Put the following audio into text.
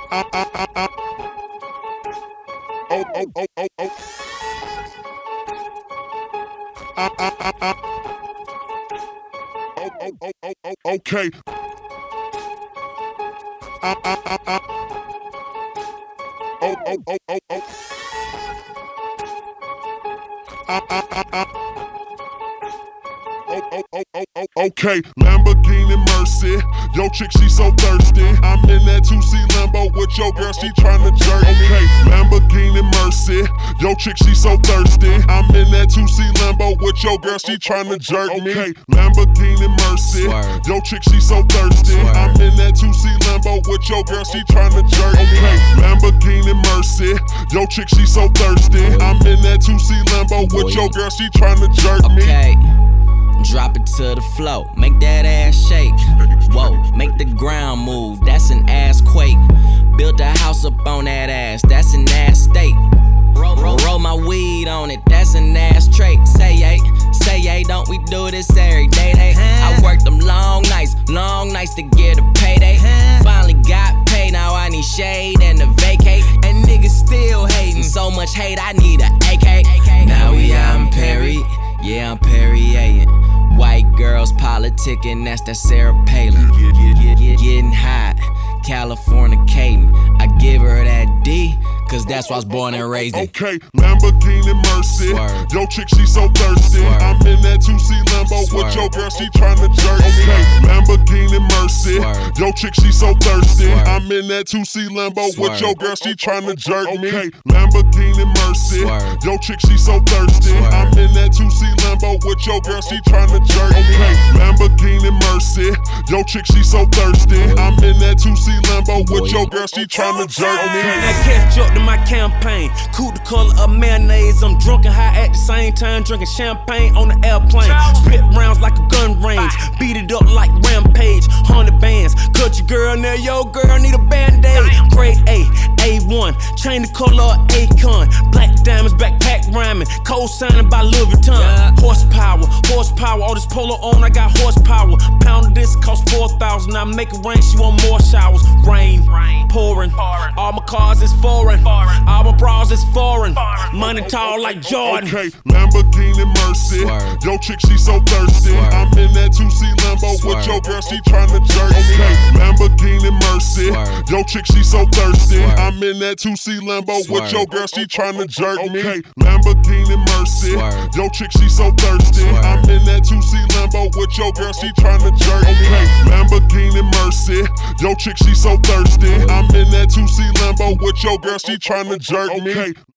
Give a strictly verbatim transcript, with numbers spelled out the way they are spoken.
Oh, oh, oh, oh, oh. Oh, oh, oh, oh, oh, okay. Oh, oh, oh, oh, oh. Oh, oh, oh, oh, oh, okay. Lamborghini Mercy, yo chick she so thirsty. I'm in that two C Lambo with your girl, she tryna jerk me. Okay, Lamborghini Mercy, yo chick she so thirsty. I'm in that two C Lambo with your girl, she tryna jerk me. Okay, Lamborghini Mercy, yo chick she so thirsty. I'm in that two C Lambo with your girl, she tryna jerk me. Okay, Lamborghini Mercy, yo chick she so thirsty. I'm in that two C Lambo with your girl, she tryna jerk me. Okay. Drop it to the floor, make that ass shake. Whoa, make the ground move, that's an ass quake. Built a house up on that ass, that's an ass state. Roll, roll, roll my weed on it, that's an ass trait. Say yay, say yay, don't we do this every day? Hey, I worked them long nights, long nights to get a payday. Finally got paid, now I need shade and a vacate. And niggas still hating, so much hate, I need a A K. Now we out in Perry, yeah, I'm Perrier. White girls politicking, that's that Sarah Palin. Getting hot, Californicating. I give her that D, cause that's why I was born and raised in. Okay, Lamborghini Mercy, Swerve. yo chick she so thirsty. Swerve. I'm in that two C Lambo Swerve. with your girl, she tryna jerk me. Okay, Lamborghini Mercy, Swerve. yo chick she so thirsty. Swerve. I'm in that two C Lambo with Swerve. your girl, she tryna jerk me. Okay, Lamborghini Mercy, Swerve. yo chick she so thirsty. Swerve. I'm in that two C Lambo with your girl, she tryna jerk me. Okay, Lamborghini Mercy, yo chick she so thirsty. I'm in that two C Lambo with your girl, she tryna jerk me. Now catch up to my campaign. Cool the color of mayonnaise. I'm drunk and high at the same time, drinking champagne on the airplane. Spit rounds like a gun range. Beat it up like Rampage. Hundred bands. Cut your girl now, yo girl need a band-aid. Grade A, A one. Chain the color of Akon. Black diamonds, backpack rhyming. Co-signing by Louis Vuitton. Horsepower, horsepower. All this polo on, I got horsepower. Pound of this cost four thousand. I make it rain, she want more showers. Rain, pouring. All my cars is foreign. All my bras is foreign. Money tall like Jordan. Okay, Lamborghini Mercy, Swerve. yo chick she so thirsty. Swerve. I'm in that two C Lambo with Swerve. your girl, she tryna jerk me. Okay, Lamborghini Mercy, Swerve. yo chick she so thirsty. Swerve. I'm in that two C Lambo with Swerve. your girl, she tryna jerk me. Okay, Lamborghini Mercy, Swerve. yo chick she so thirsty. Swerve. I'm in that two C Lambo with your girl, she tryna jerk me. Okay, Lamborghini Mercy, yo chick she so thirsty. I'm in that two C Lambo with your girl, she tryna jerk me. Okay.